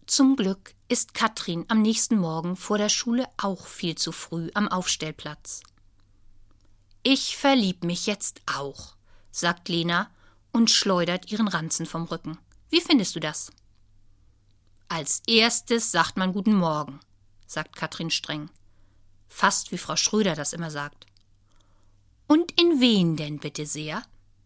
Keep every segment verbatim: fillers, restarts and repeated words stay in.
Zum Glück ist Katrin am nächsten Morgen vor der Schule auch viel zu früh am Aufstellplatz. »Ich verlieb mich jetzt auch«, sagt Lena und schleudert ihren Ranzen vom Rücken. »Wie findest du das?« »Als erstes sagt man Guten Morgen«, sagt Katrin streng. Fast wie Frau Schröder das immer sagt. »Und in wen denn bitte sehr?«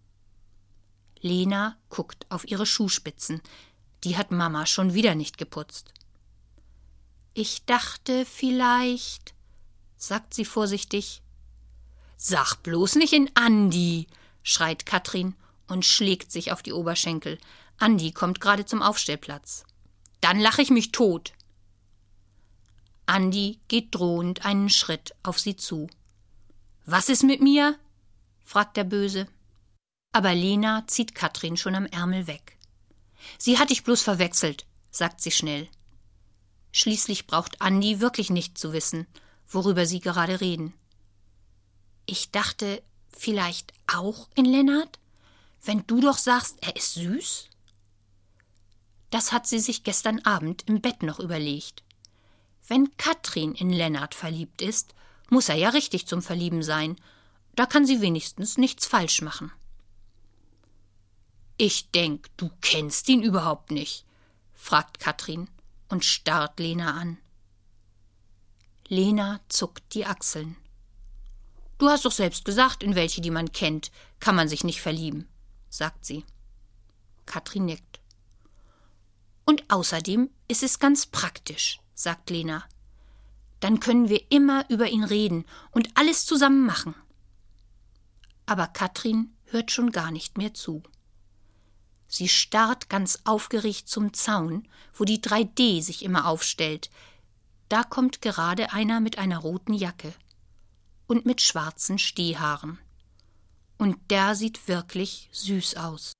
Lena guckt auf ihre Schuhspitzen. Die hat Mama schon wieder nicht geputzt. »Ich dachte vielleicht«, sagt sie vorsichtig. »Sag bloß nicht in Andi«, schreit Katrin und schlägt sich auf die Oberschenkel. Andi kommt gerade zum Aufstellplatz. »Dann lache ich mich tot.« Andi geht drohend einen Schritt auf sie zu. »Was ist mit mir?« fragt der Böse. Aber Lena zieht Katrin schon am Ärmel weg. »Sie hat dich bloß verwechselt«, sagt sie schnell. Schließlich braucht Andi wirklich nicht zu wissen, worüber sie gerade reden. »Ich dachte, vielleicht auch in Lennart? Wenn du doch sagst, er ist süß?« Das hat sie sich gestern Abend im Bett noch überlegt. Wenn Katrin in Lennart verliebt ist, muss er ja richtig zum Verlieben sein. Da kann sie wenigstens nichts falsch machen. »Ich denk, du kennst ihn überhaupt nicht«, fragt Katrin und starrt Lena an. Lena zuckt die Achseln. »Du hast doch selbst gesagt, in welche, die man kennt, kann man sich nicht verlieben«, sagt sie. Katrin nickt. »Und außerdem ist es ganz praktisch«, sagt Lena. »Dann können wir immer über ihn reden und alles zusammen machen.« Aber Katrin hört schon gar nicht mehr zu. Sie starrt ganz aufgeregt zum Zaun, wo die drei D sich immer aufstellt. Da kommt gerade einer mit einer roten Jacke und mit schwarzen Stehhaaren. Und der sieht wirklich süß aus.